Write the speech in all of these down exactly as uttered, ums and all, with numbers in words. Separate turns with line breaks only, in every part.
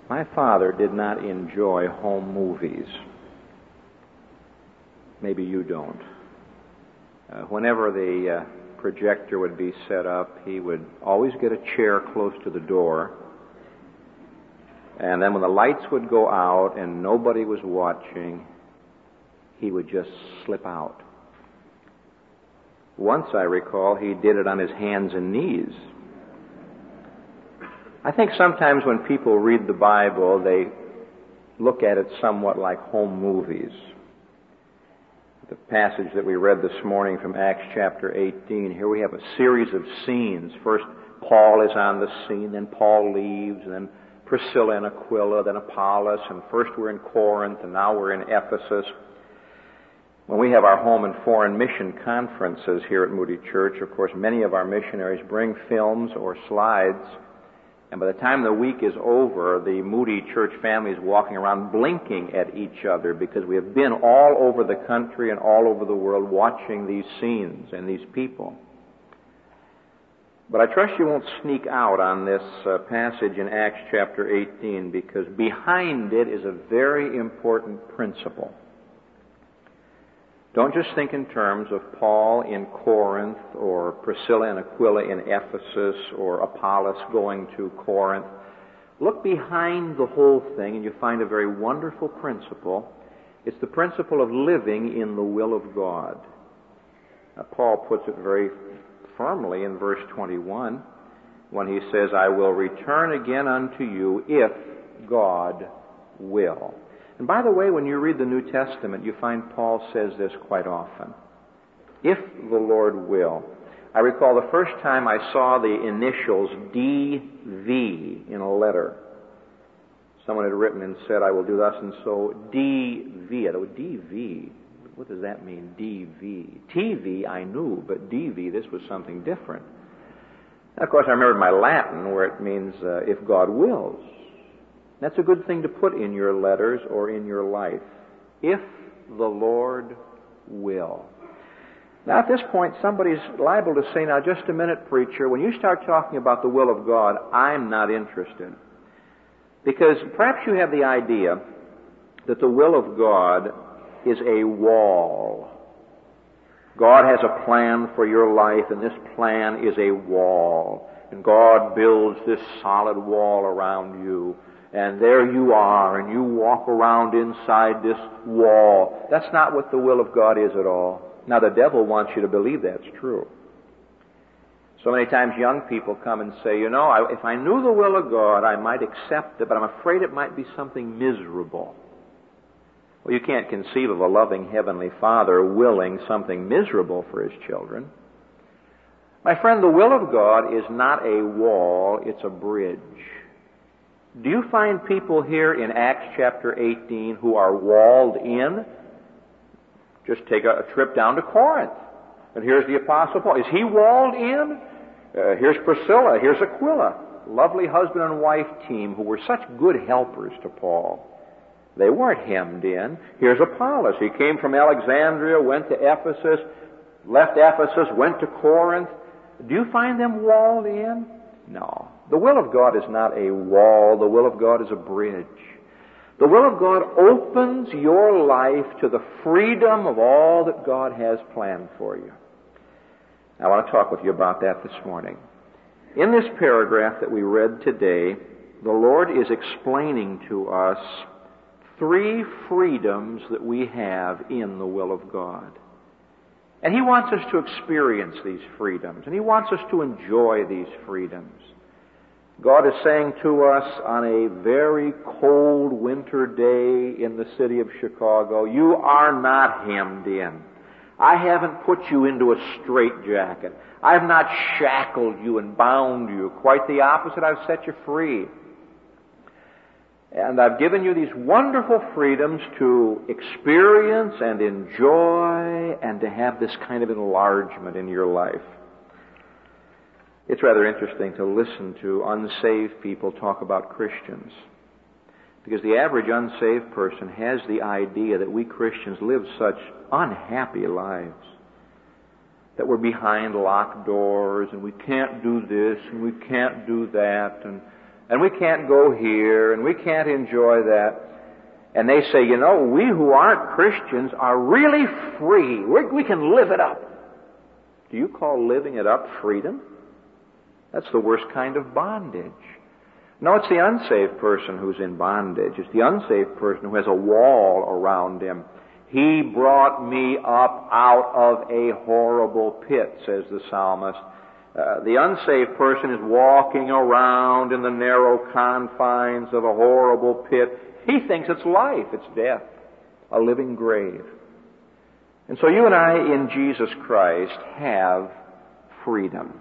My father did not enjoy home movies. Maybe you don't. Uh, whenever the uh, projector would be set up, he would always get a chair close to the door. And then when the lights would go out and nobody was watching, he would just slip out. Once, I recall, he did it on his hands and knees. I think sometimes when people read the Bible, they look at it somewhat like home movies. The passage that we read this morning from Acts chapter eighteen, here we have a series of scenes. First, Paul is on the scene, then Paul leaves, and then Priscilla and Aquila, then Apollos, and first we're in Corinth, and now we're in Ephesus. When we have our home and foreign mission conferences here at Moody Church, of course, many of our missionaries bring films or slides, and by the time the week is over, the Moody Church family is walking around blinking at each other because we have been all over the country and all over the world watching these scenes and these people. But I trust you won't sneak out on this uh, passage in Acts chapter eighteen, because behind it is a very important principle. Don't just think in terms of Paul in Corinth or Priscilla and Aquila in Ephesus or Apollos going to Corinth. Look behind the whole thing and you find a very wonderful principle. It's the principle of living in the will of God. Now, Paul puts it very firmly in verse twenty-one when he says, I will return again unto you if God will. And by the way, when you read the New Testament, you find Paul says this quite often. If the Lord will. I recall the first time I saw the initials D V in a letter. Someone had written and said, I will do thus and so. D V. I thought, D V? What does that mean, D V? T V I knew, but D V, this was something different. And of course, I remembered my Latin, where it means, uh, if God wills. That's a good thing to put in your letters or in your life. If the Lord will. Now at this point, somebody's liable to say, now just a minute, preacher, when you start talking about the will of God, I'm not interested. Because perhaps you have the idea that the will of God is a wall. God has a plan for your life, and this plan is a wall. And God builds this solid wall around you. And there you are, and you walk around inside this wall. That's not what the will of God is at all. Now, the devil wants you to believe that's true. So many times young people come and say, you know, I, if I knew the will of God, I might accept it, but I'm afraid it might be something miserable. Well, you can't conceive of a loving Heavenly Father willing something miserable for His children. My friend, the will of God is not a wall, it's a bridge. Do you find people here in Acts chapter eighteen who are walled in? Just take a, a trip down to Corinth. And here's the Apostle Paul. Is he walled in? Uh, here's Priscilla. Here's Aquila. Lovely husband and wife team who were such good helpers to Paul. They weren't hemmed in. Here's Apollos. He came from Alexandria, went to Ephesus, left Ephesus, went to Corinth. Do you find them walled in? No. The will of God is not a wall. The will of God is a bridge. The will of God opens your life to the freedom of all that God has planned for you. I want to talk with you about that this morning. In this paragraph that we read today, the Lord is explaining to us three freedoms that we have in the will of God. And He wants us to experience these freedoms, and He wants us to enjoy these freedoms. God is saying to us on a very cold winter day in the city of Chicago, you are not hemmed in. I haven't put you into a straitjacket. I have not shackled you and bound you. Quite the opposite, I've set you free. And I've given you these wonderful freedoms to experience and enjoy and to have this kind of enlargement in your life. It's rather interesting to listen to unsaved people talk about Christians. Because the average unsaved person has the idea that we Christians live such unhappy lives. That we're behind locked doors and we can't do this and we can't do that. And and we can't go here, and we can't enjoy that. And they say, you know, we who aren't Christians are really free. We're, we can live it up. Do you call living it up freedom? That's the worst kind of bondage. No, it's the unsaved person who's in bondage. It's the unsaved person who has a wall around him. He brought me up out of a horrible pit, says the psalmist. Uh, the unsaved person is walking around in the narrow confines of a horrible pit. He thinks it's life, it's death, a living grave. And so you and I in Jesus Christ have freedom.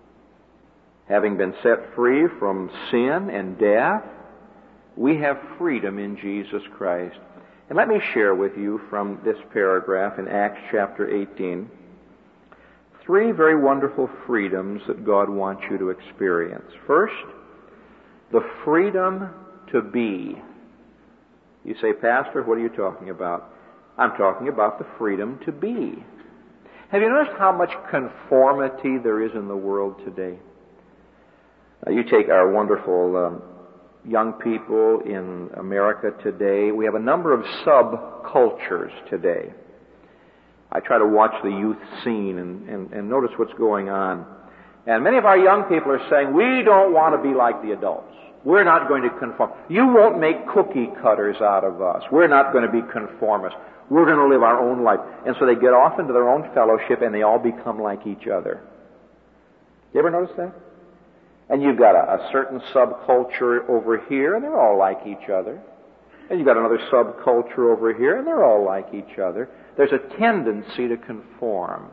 Having been set free from sin and death, we have freedom in Jesus Christ. And let me share with you from this paragraph in Acts chapter eighteen, three very wonderful freedoms that God wants you to experience. First, the freedom to be. You say, Pastor, what are you talking about? I'm talking about the freedom to be. Have you noticed how much conformity there is in the world today? Now, you take our wonderful um, young people in America today. We have a number of subcultures today. I try to watch the youth scene and, and, and notice what's going on. And many of our young people are saying, we don't want to be like the adults. We're not going to conform. You won't make cookie cutters out of us. We're not going to be conformists. We're going to live our own life. And so they get off into their own fellowship and they all become like each other. You ever notice that? And you've got a, a certain subculture over here and they're all like each other. And you've got another subculture over here and they're all like each other. There's a tendency to conform.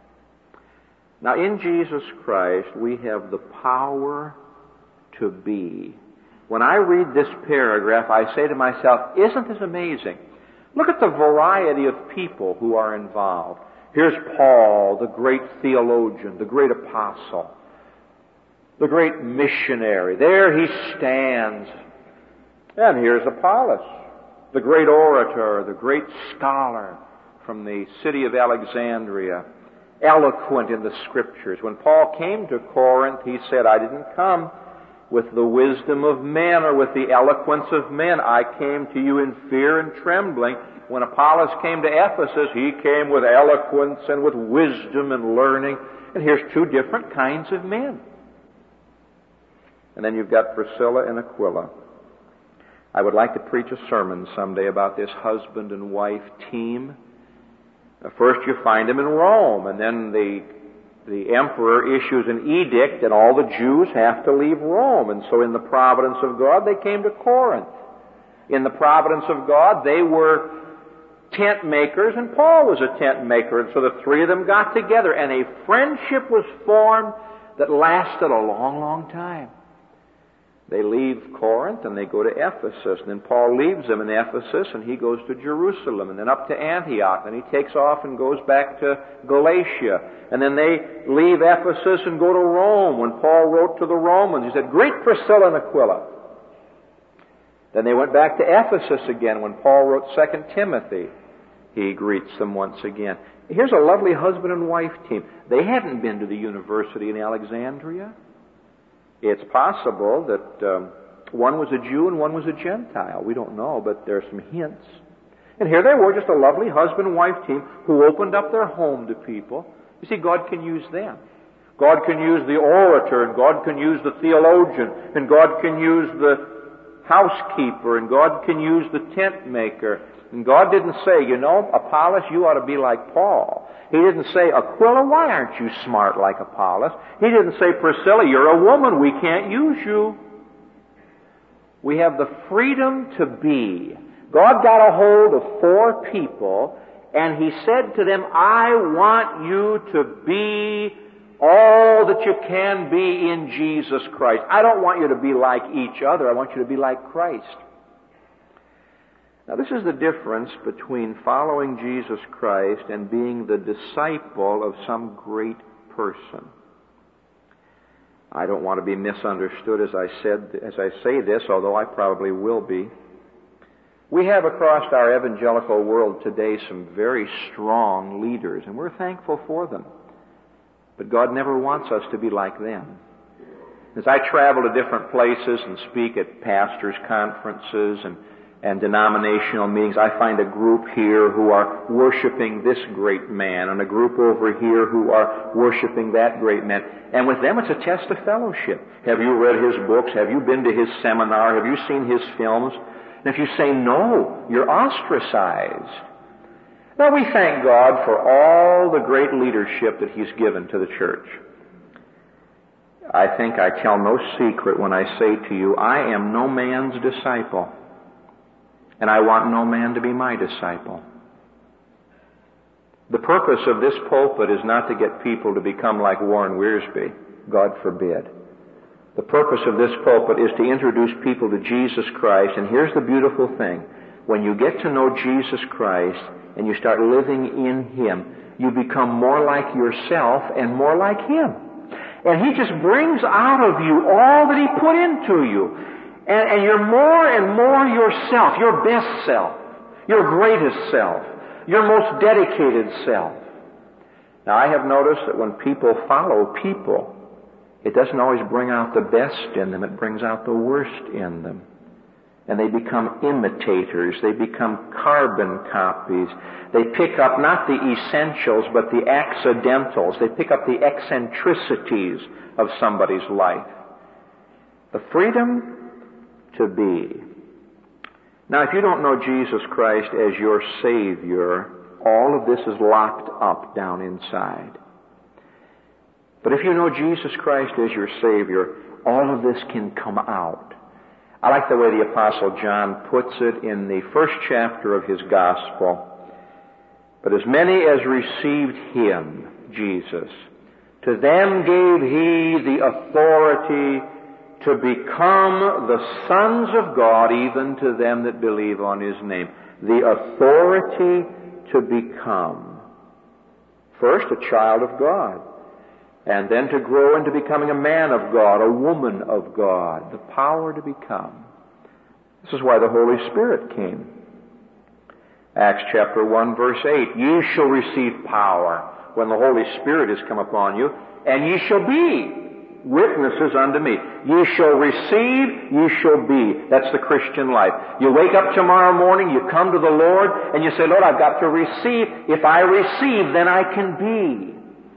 Now, in Jesus Christ, we have the power to be. When I read this paragraph, I say to myself, isn't this amazing? Look at the variety of people who are involved. Here's Paul, the great theologian, the great apostle, the great missionary. There he stands. And here's Apollos, the great orator, the great scholar from the city of Alexandria, eloquent in the Scriptures. When Paul came to Corinth, he said, I didn't come with the wisdom of men or with the eloquence of men. I came to you in fear and trembling. When Apollos came to Ephesus, he came with eloquence and with wisdom and learning. And here's two different kinds of men. And then you've got Priscilla and Aquila. I would like to preach a sermon someday about this husband and wife team. First you find them in Rome, and then the The emperor issues an edict and all the Jews have to leave Rome. And so in the providence of God, they came to Corinth. In the providence of God, they were tent makers and Paul was a tent maker. And so the three of them got together and a friendship was formed that lasted a long, long time. They leave Corinth and they go to Ephesus. And then Paul leaves them in Ephesus and he goes to Jerusalem and then up to Antioch. And he takes off and goes back to Galatia. And then they leave Ephesus and go to Rome. When Paul wrote to the Romans, he said, Greet Priscilla and Aquila. Then they went back to Ephesus again. When Paul wrote Second Timothy, he greets them once again. Here's a lovely husband and wife team. They hadn't been to the university in Alexandria. It's possible that um, one was a Jew and one was a Gentile. We don't know, but there are some hints. And here they were, just a lovely husband and wife team who opened up their home to people. You see, God can use them. God can use the orator, and God can use the theologian, and God can use the housekeeper, and God can use the tent maker. And God didn't say, you know, Apollos, you ought to be like Paul. He didn't say, Aquila, why aren't you smart like Apollos? He didn't say, Priscilla, you're a woman, we can't use you. We have the freedom to be. God got a hold of four people, and He said to them, I want you to be all that you can be in Jesus Christ. I don't want you to be like each other. I want you to be like Christ. Now, this is the difference between following Jesus Christ and being the disciple of some great person. I don't want to be misunderstood as I said, as I say this, although I probably will be. We have across our evangelical world today some very strong leaders, and we're thankful for them. But God never wants us to be like them. As I travel to different places and speak at pastors' conferences and, and denominational meetings, I find a group here who are worshiping this great man and a group over here who are worshiping that great man. And with them it's a test of fellowship. Have you read his books? Have you been to his seminar? Have you seen his films? And if you say no, you're ostracized. Now we thank God for all the great leadership that He's given to the church. I think I tell no secret when I say to you, I am no man's disciple, and I want no man to be my disciple. The purpose of this pulpit is not to get people to become like Warren Wiersbe. God forbid. The purpose of this pulpit is to introduce people to Jesus Christ, and here's the beautiful thing. When you get to know Jesus Christ and you start living in Him, you become more like yourself and more like Him. And He just brings out of you all that He put into you. And, and you're more and more yourself, your best self, your greatest self, your most dedicated self. Now, I have noticed that when people follow people, it doesn't always bring out the best in them. It brings out the worst in them. And they become imitators. They become carbon copies. They pick up not the essentials, but the accidentals. They pick up the eccentricities of somebody's life. The freedom to be. Now, if you don't know Jesus Christ as your Savior, all of this is locked up down inside. But if you know Jesus Christ as your Savior, all of this can come out. I like the way the Apostle John puts it in the first chapter of his Gospel. But as many as received Him, Jesus, to them gave He the authority to become the sons of God, even to them that believe on His name. The authority to become. First, a child of God. And then to grow into becoming a man of God, a woman of God. The power to become. This is why the Holy Spirit came. Acts chapter one verse eight. Ye shall receive power when the Holy Spirit is come upon you, and ye shall be witnesses unto me. Ye shall receive, ye shall be. That's the Christian life. You wake up tomorrow morning, you come to the Lord, and you say, Lord, I've got to receive. If I receive, then I can be.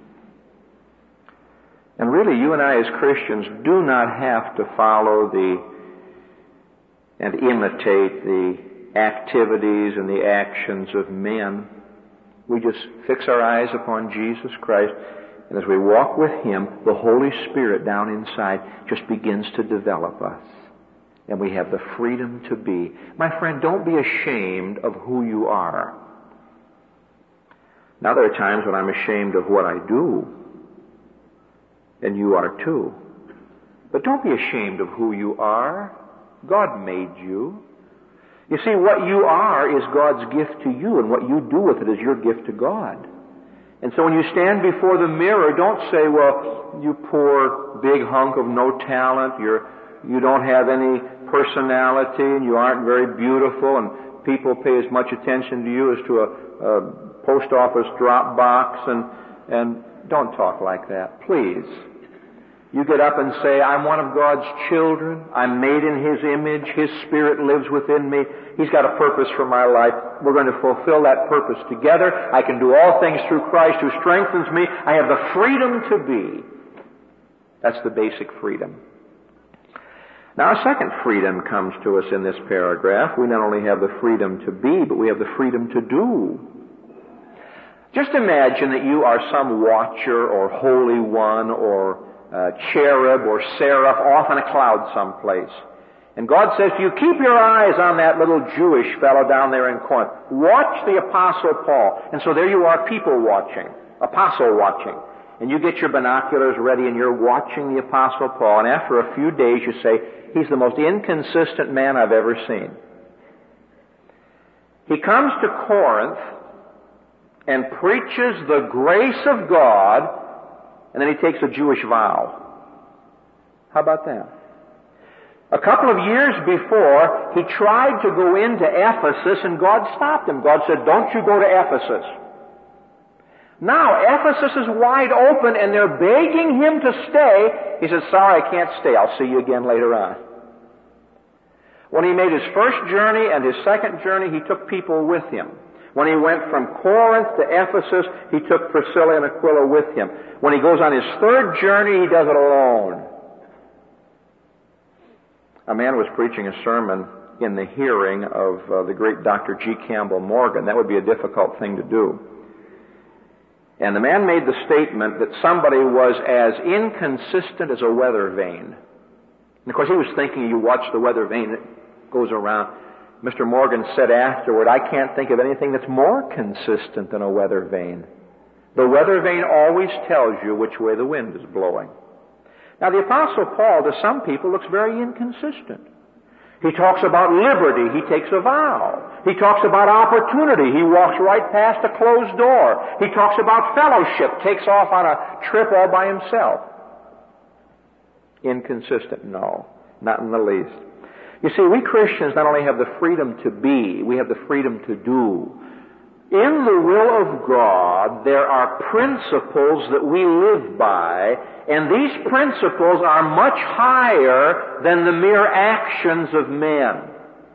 And really, you and I as Christians do not have to follow the and imitate the activities and the actions of men. We just fix our eyes upon Jesus Christ, and as we walk with Him, the Holy Spirit down inside just begins to develop us. And we have the freedom to be. My friend, don't be ashamed of who you are. Now, there are times when I'm ashamed of what I do. And you are too. But don't be ashamed of who you are. God made you. You see, what you are is God's gift to you, and what you do with it is your gift to God. And so when you stand before the mirror, don't say, well, you poor big hunk of no talent, you're, you don't have any personality, and you aren't very beautiful, and people pay as much attention to you as to a, a post office drop box, and, and don't talk like that, please. You get up and say, I'm one of God's children. I'm made in His image. His Spirit lives within me. He's got a purpose for my life. We're going to fulfill that purpose together. I can do all things through Christ who strengthens me. I have the freedom to be. That's the basic freedom. Now, a second freedom comes to us in this paragraph. We not only have the freedom to be, but we have the freedom to do. Just imagine that you are some watcher or holy one or uh, cherub or seraph off in a cloud someplace. And God says to you, keep your eyes on that little Jewish fellow down there in Corinth. Watch the Apostle Paul. And so there you are, people watching, apostle watching. And you get your binoculars ready and you're watching the Apostle Paul. And after a few days you say, he's the most inconsistent man I've ever seen. He comes to Corinth and preaches the grace of God, and then he takes a Jewish vow. How about that? A couple of years before, he tried to go into Ephesus, and God stopped him. God said, don't you go to Ephesus. Now, Ephesus is wide open and they're begging him to stay. He says, sorry, I can't stay. I'll see you again later on. When he made his first journey and his second journey, he took people with him. When he went from Corinth to Ephesus, he took Priscilla and Aquila with him. When he goes on his third journey, he does it alone. A man was preaching a sermon in the hearing of uh, the great Doctor G. Campbell Morgan. That would be a difficult thing to do. And the man made the statement that somebody was as inconsistent as a weather vane. And of course, he was thinking, you watch the weather vane that goes around. Mister Morgan said afterward, I can't think of anything that's more consistent than a weather vane. The weather vane always tells you which way the wind is blowing. Now, the Apostle Paul, to some people, looks very inconsistent. He talks about liberty. He takes a vow. He talks about opportunity. He walks right past a closed door. He talks about fellowship. Takes off on a trip all by himself. Inconsistent? No, not in the least. You see, we Christians not only have the freedom to be, we have the freedom to do. In the will of God, there are principles that we live by, and these principles are much higher than the mere actions of men.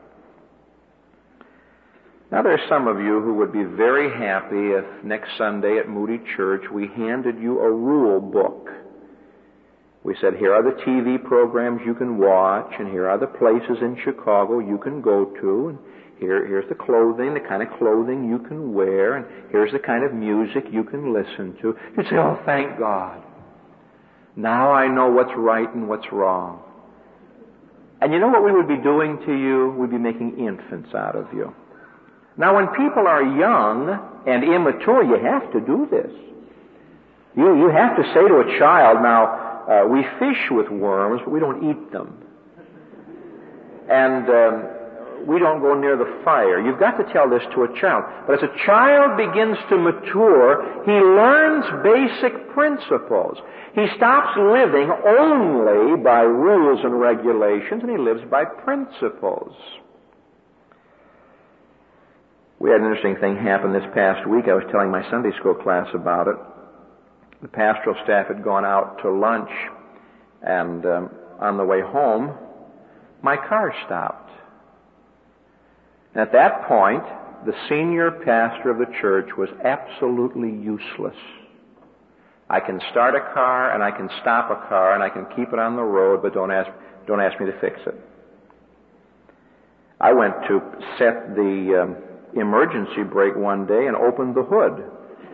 Now, there are some of you who would be very happy if next Sunday at Moody Church we handed you a rule book. We said, here are the T V programs you can watch, and here are the places in Chicago you can go to, and Here, here's the clothing, the kind of clothing you can wear, and here's the kind of music you can listen to. You'd say, oh, thank God. Now I know what's right and what's wrong. And you know what we would be doing to you? We'd be making infants out of you. Now, when people are young and immature, you have to do this. You, you have to say to a child, now, uh, we fish with worms, but we don't eat them. And um, we don't go near the fire. You've got to tell this to a child. But as a child begins to mature, he learns basic principles. He stops living only by rules and regulations, and he lives by principles. We had an interesting thing happen this past week. I was telling my Sunday school class about it. The pastoral staff had gone out to lunch, and um, on the way home, my car stopped. And at that point, the senior pastor of the church was absolutely useless. I can start a car, and I can stop a car, and I can keep it on the road, but don't ask, don't ask me to fix it. I went to set the um, emergency brake one day and opened the hood.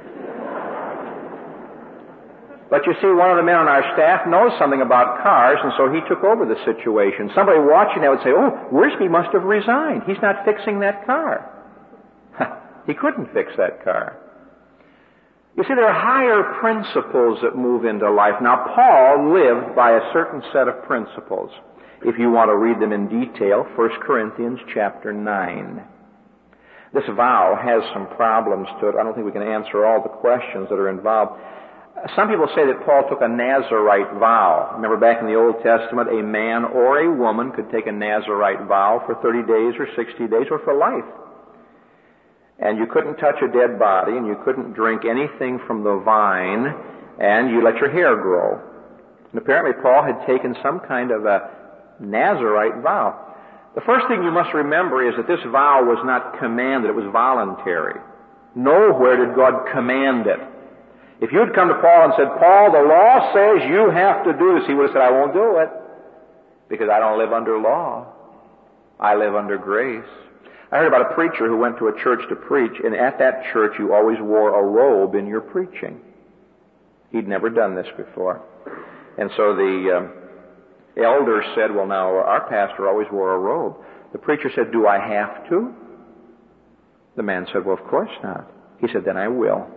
But you see, one of the men on our staff knows something about cars, and so he took over the situation. Somebody watching that would say, oh, Wiersbe must have resigned. He's not fixing that car. He couldn't fix that car. You see, there are higher principles that move into life. Now, Paul lived by a certain set of principles. If you want to read them in detail, First Corinthians chapter nine. This vow has some problems to it. I don't think we can answer all the questions that are involved. Some people say that Paul took a Nazirite vow. Remember back in the Old Testament, a man or a woman could take a Nazirite vow for thirty days or sixty days or for life. And you couldn't touch a dead body, and you couldn't drink anything from the vine, and you let your hair grow. And apparently Paul had taken some kind of a Nazirite vow. The first thing you must remember is that this vow was not commanded, it was voluntary. Nowhere did God command it. If you had come to Paul and said, Paul, the law says you have to do this, he would have said, I won't do it, because I don't live under law. I live under grace. I heard about a preacher who went to a church to preach, and at that church you always wore a robe in your preaching. He'd never done this before. And so the um, elder said, well, now, our pastor always wore a robe. The preacher said, do I have to? The man said, well, of course not. He said, then I will.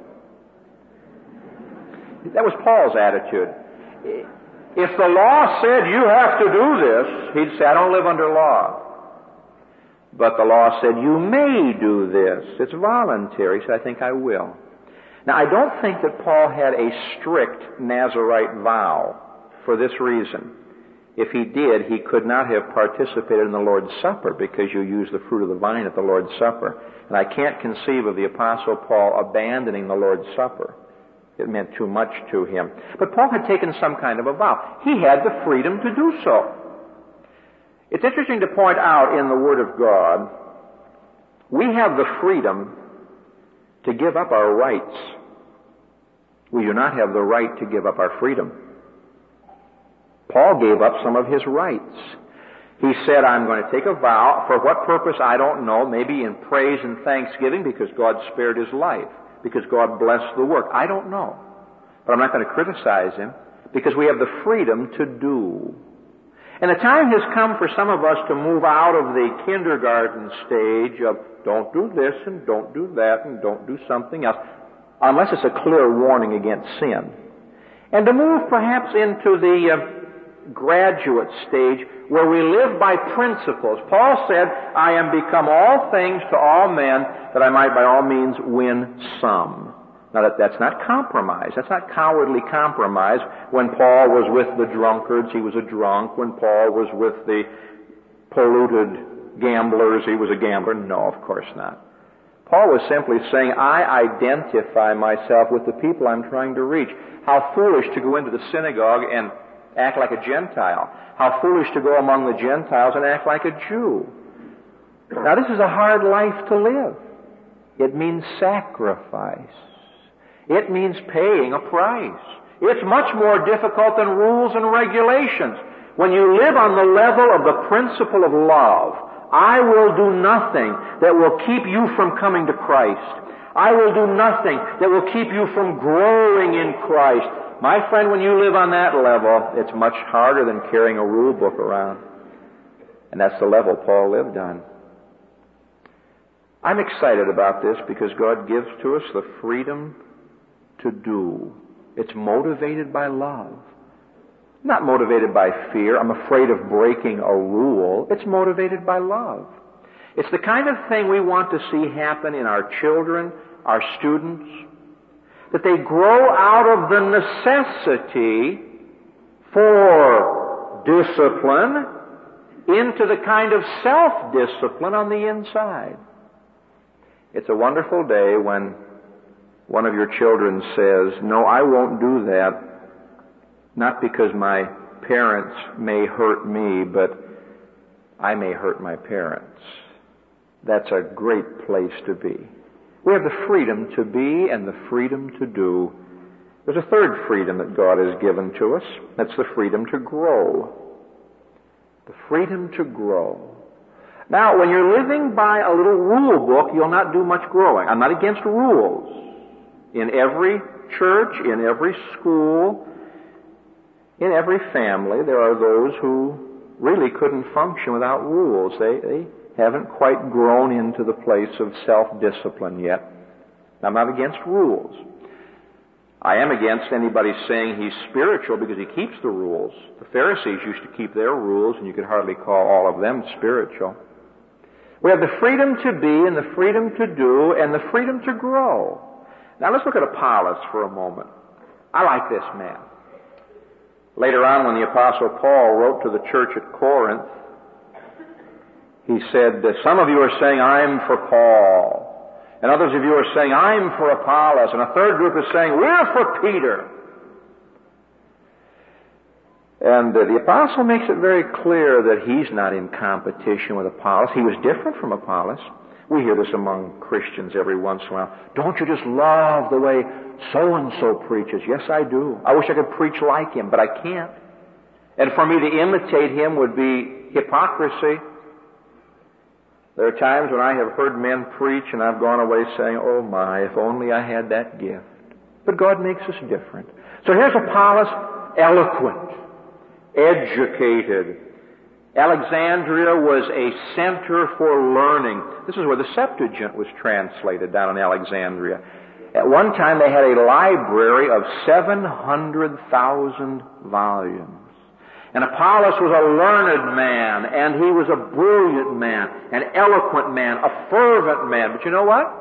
That was Paul's attitude. If the law said you have to do this, he'd say, I don't live under law. But the law said you may do this. It's voluntary, so I think I will. Now, I don't think that Paul had a strict Nazirite vow for this reason. If he did, he could not have participated in the Lord's Supper because you use the fruit of the vine at the Lord's Supper. And I can't conceive of the Apostle Paul abandoning the Lord's Supper. It meant too much to him. But Paul had taken some kind of a vow. He had the freedom to do so. It's interesting to point out in the Word of God, we have the freedom to give up our rights. We do not have the right to give up our freedom. Paul gave up some of his rights. He said, I'm going to take a vow. For what purpose, I don't know. Maybe in praise and thanksgiving because God spared his life, because God blessed the work. I don't know. But I'm not going to criticize him because we have the freedom to do. And the time has come for some of us to move out of the kindergarten stage of don't do this and don't do that and don't do something else, unless it's a clear warning against sin. And to move perhaps into the uh, graduate stage where we live by principles. Paul said, I am become all things to all men that I might by all means win some. Now that, that's not compromise. That's not cowardly compromise. When Paul was with the drunkards, he was a drunk. When Paul was with the polluted gamblers, he was a gambler. No, of course not. Paul was simply saying, I identify myself with the people I'm trying to reach. How foolish to go into the synagogue and act like a Gentile. How foolish to go among the Gentiles and act like a Jew. Now this is a hard life to live. It means sacrifice. It means paying a price. It's much more difficult than rules and regulations. When you live on the level of the principle of love, I will do nothing that will keep you from coming to Christ. I will do nothing that will keep you from growing in Christ. My friend, when you live on that level, it's much harder than carrying a rule book around. And that's the level Paul lived on. I'm excited about this because God gives to us the freedom to do. It's motivated by love. Not motivated by fear. I'm afraid of breaking a rule. It's motivated by love. It's the kind of thing we want to see happen in our children, our students, that they grow out of the necessity for discipline into the kind of self-discipline on the inside. It's a wonderful day when one of your children says, no, I won't do that, not because my parents may hurt me, but I may hurt my parents. That's a great place to be. We have the freedom to be and the freedom to do. There's a third freedom that God has given to us. That's the freedom to grow. The freedom to grow. Now, when you're living by a little rule book, you'll not do much growing. I'm not against rules. In every church, in every school, in every family, there are those who really couldn't function without rules. They, they haven't quite grown into the place of self-discipline yet. I'm not against rules. I am against anybody saying he's spiritual because he keeps the rules. The Pharisees used to keep their rules, and you could hardly call all of them spiritual. We have the freedom to be and the freedom to do and the freedom to grow. Now let's look at Apollos for a moment. I like this man. Later on, when the Apostle Paul wrote to the church at Corinth, he said, some of you are saying, I'm for Paul. And others of you are saying, I'm for Apollos. And a third group is saying, we're for Peter. And uh, the Apostle makes it very clear that he's not in competition with Apollos. He was different from Apollos. We hear this among Christians every once in a while. Don't you just love the way so-and-so preaches? Yes, I do. I wish I could preach like him, but I can't. And for me to imitate him would be hypocrisy. There are times when I have heard men preach and I've gone away saying, oh my, if only I had that gift. But God makes us different. So here's Apollos, eloquent, educated. Alexandria was a center for learning. This is where the Septuagint was translated, down in Alexandria. At one time they had a library of seven hundred thousand volumes. And Apollos was a learned man, and he was a brilliant man, an eloquent man, a fervent man. But you know what?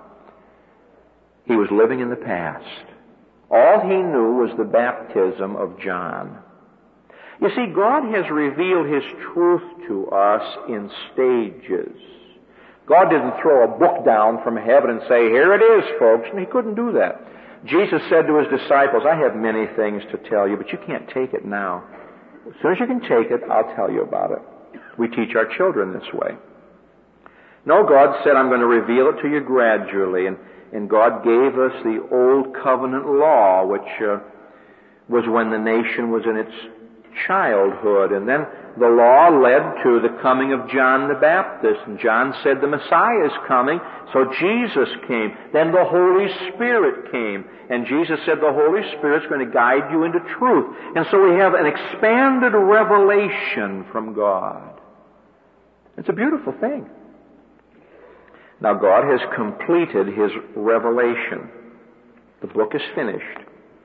He was living in the past. All he knew was the baptism of John. You see, God has revealed His truth to us in stages. God didn't throw a book down from heaven and say, here it is, folks. And He couldn't do that. Jesus said to his disciples, I have many things to tell you, but you can't take it now. As soon as you can take it, I'll tell you about it. We teach our children this way. No, God said, I'm going to reveal it to you gradually. And, and God gave us the Old Covenant law, which uh, was when the nation was in its childhood. And then the law led to the coming of John the Baptist. And John said the Messiah is coming, so Jesus came. Then the Holy Spirit came. And Jesus said the Holy Spirit's going to guide you into truth. And so we have an expanded revelation from God. It's a beautiful thing. Now God has completed His revelation. The book is finished.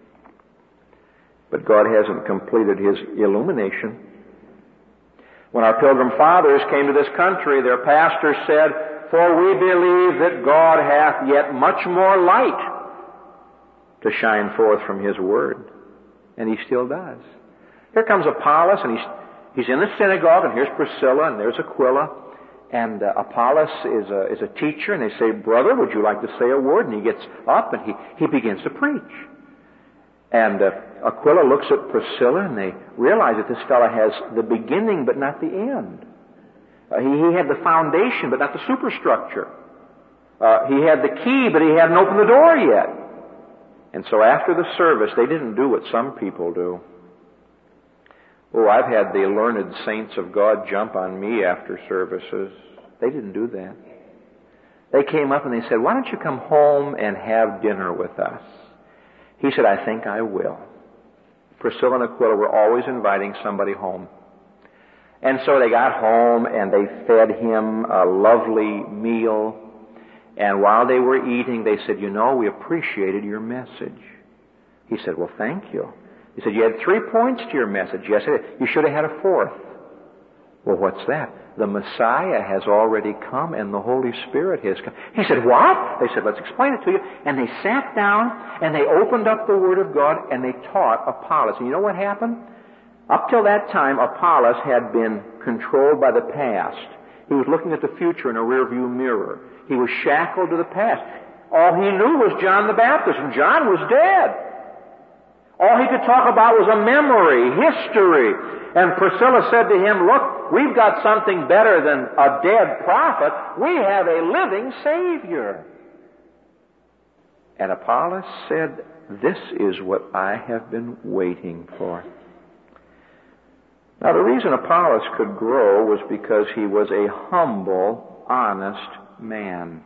But God hasn't completed His illumination. When our Pilgrim Fathers came to this country, their pastor said, For we believe that God hath yet much more light to shine forth from His Word. And He still does. Here comes Apollos, and he's, he's in the synagogue, and here's Priscilla, and there's Aquila. And uh, Apollos is a, is a teacher, and they say, Brother, would you like to say a word? And he gets up, and he, he begins to preach. And uh, Aquila looks at Priscilla, and they realize that this fellow has the beginning but not the end. Uh, he, he had the foundation but not the superstructure. Uh, he had the key, but he hadn't opened the door yet. And so after the service, they didn't do what some people do. Oh, I've had the learned saints of God jump on me after services. They didn't do that. They came up and they said, Why don't you come home and have dinner with us? He said, I think I will. Priscilla and Aquila were always inviting somebody home. And so they got home and they fed him a lovely meal. And while they were eating, they said, You know, we appreciated your message. He said, Well, thank you. He said, You had three points to your message. Yes, I did. You should have had a fourth. Well, what's that? The Messiah has already come and the Holy Spirit has come. He said, What? They said, Let's explain it to you. And they sat down and they opened up the Word of God and they taught Apollos. And you know what happened? Up till that time, Apollos had been controlled by the past. He was looking at the future in a rearview mirror. He was shackled to the past. All he knew was John the Baptist, and John was dead. All he could talk about was a memory, history. And Priscilla said to him, Look, we've got something better than a dead prophet. We have a living Savior. And Apollos said, This is what I have been waiting for. Now, the reason Apollos could grow was because he was a humble, honest man.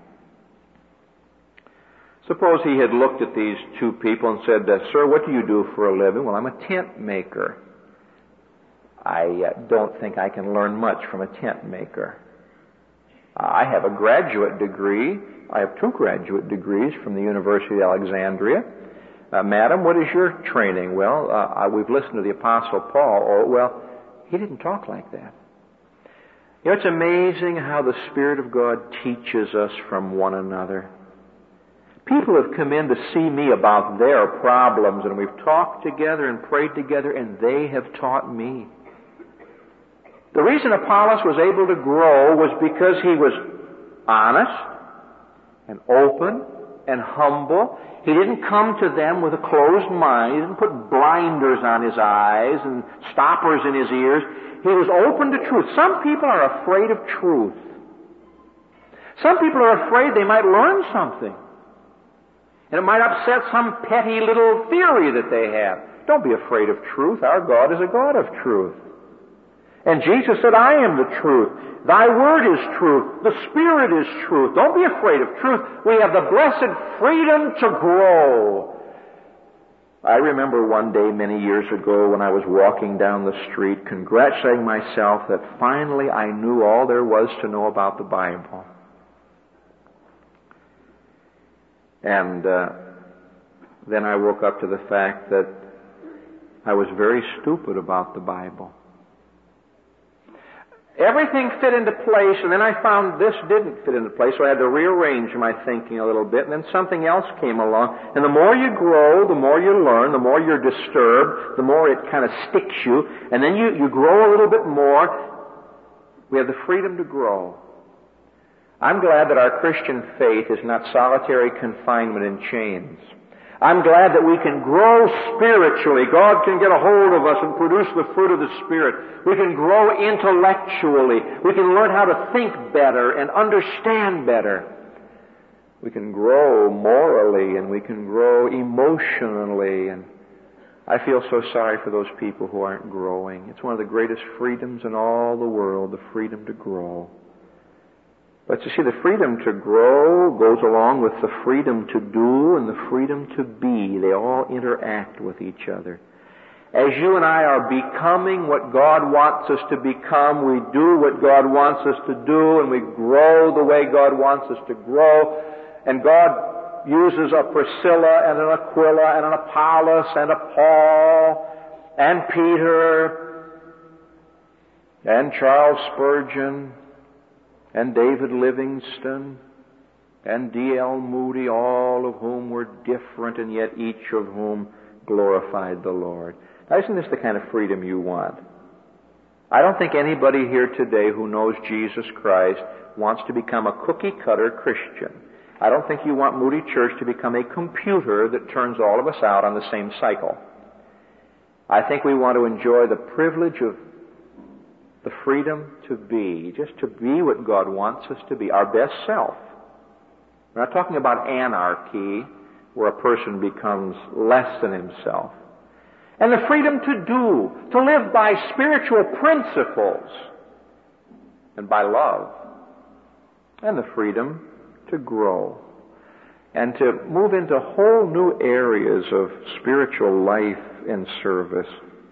Suppose he had looked at these two people and said, Sir, what do you do for a living? Well, I'm a tent maker. I uh, don't think I can learn much from a tent maker. I have a graduate degree. I have two graduate degrees from the University of Alexandria. Uh, Madam, what is your training? Well, uh, we've listened to the Apostle Paul. Oh, well, he didn't talk like that. You know, it's amazing how the Spirit of God teaches us from one another. People have come in to see me about their problems, and we've talked together and prayed together, and they have taught me. The reason Apollos was able to grow was because he was honest and open and humble. He didn't come to them with a closed mind. He didn't put blinders on his eyes and stoppers in his ears. He was open to truth. Some people are afraid of truth. Some people are afraid they might learn something. And it might upset some petty little theory that they have. Don't be afraid of truth. Our God is a God of truth. And Jesus said, I am the truth. Thy word is truth. The Spirit is truth. Don't be afraid of truth. We have the blessed freedom to grow. I remember one day many years ago when I was walking down the street congratulating myself that finally I knew all there was to know about the Bible. And uh, then I woke up to the fact that I was very stupid about the Bible. Everything fit into place, and then I found this didn't fit into place, so I had to rearrange my thinking a little bit, and then something else came along. And the more you grow, the more you learn, the more you're disturbed, the more it kind of sticks you, and then you, you grow a little bit more. We have the freedom to grow. I'm glad that our Christian faith is not solitary confinement in chains. I'm glad that we can grow spiritually. God can get a hold of us and produce the fruit of the Spirit. We can grow intellectually. We can learn how to think better and understand better. We can grow morally and we can grow emotionally. And I feel so sorry for those people who aren't growing. It's one of the greatest freedoms in all the world, the freedom to grow. But you see, the freedom to grow goes along with the freedom to do and the freedom to be. They all interact with each other. As you and I are becoming what God wants us to become, we do what God wants us to do, and we grow the way God wants us to grow. And God uses a Priscilla and an Aquila and an Apollos and a Paul and Peter and Charles Spurgeon and David Livingston and D L Moody, all of whom were different and yet each of whom glorified the Lord. Now, isn't this the kind of freedom you want? I don't think anybody here today who knows Jesus Christ wants to become a cookie-cutter Christian. I don't think you want Moody Church to become a computer that turns all of us out on the same cycle. I think we want to enjoy the privilege of the freedom to be, just to be what God wants us to be, our best self. We're not talking about anarchy, where a person becomes less than himself. And the freedom to do, to live by spiritual principles and by love. And the freedom to grow and to move into whole new areas of spiritual life and service.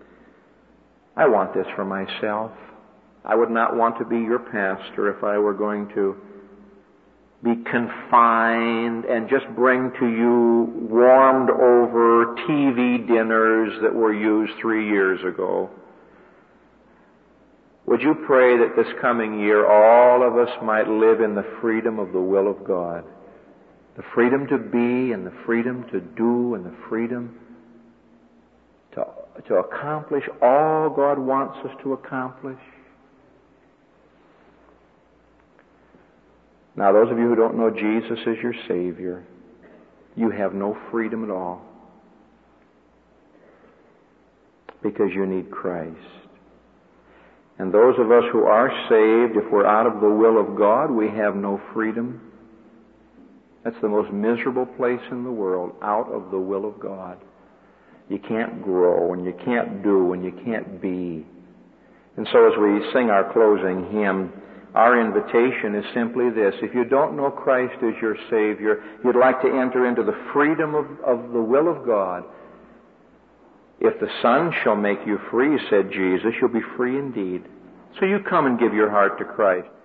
I want this for myself. I would not want to be your pastor if I were going to be confined and just bring to you warmed over T V dinners that were used three years ago. Would you pray that this coming year all of us might live in the freedom of the will of God? The freedom to be and the freedom to do and the freedom to, to accomplish all God wants us to accomplish. Now, those of you who don't know Jesus as your Savior, you have no freedom at all because you need Christ. And those of us who are saved, if we're out of the will of God, we have no freedom. That's the most miserable place in the world, out of the will of God. You can't grow, and you can't do, and you can't be. And so as we sing our closing hymn, our invitation is simply this. If you don't know Christ as your Savior, you'd like to enter into the freedom of, of the will of God. If the Son shall make you free, said Jesus, you'll be free indeed. So you come and give your heart to Christ.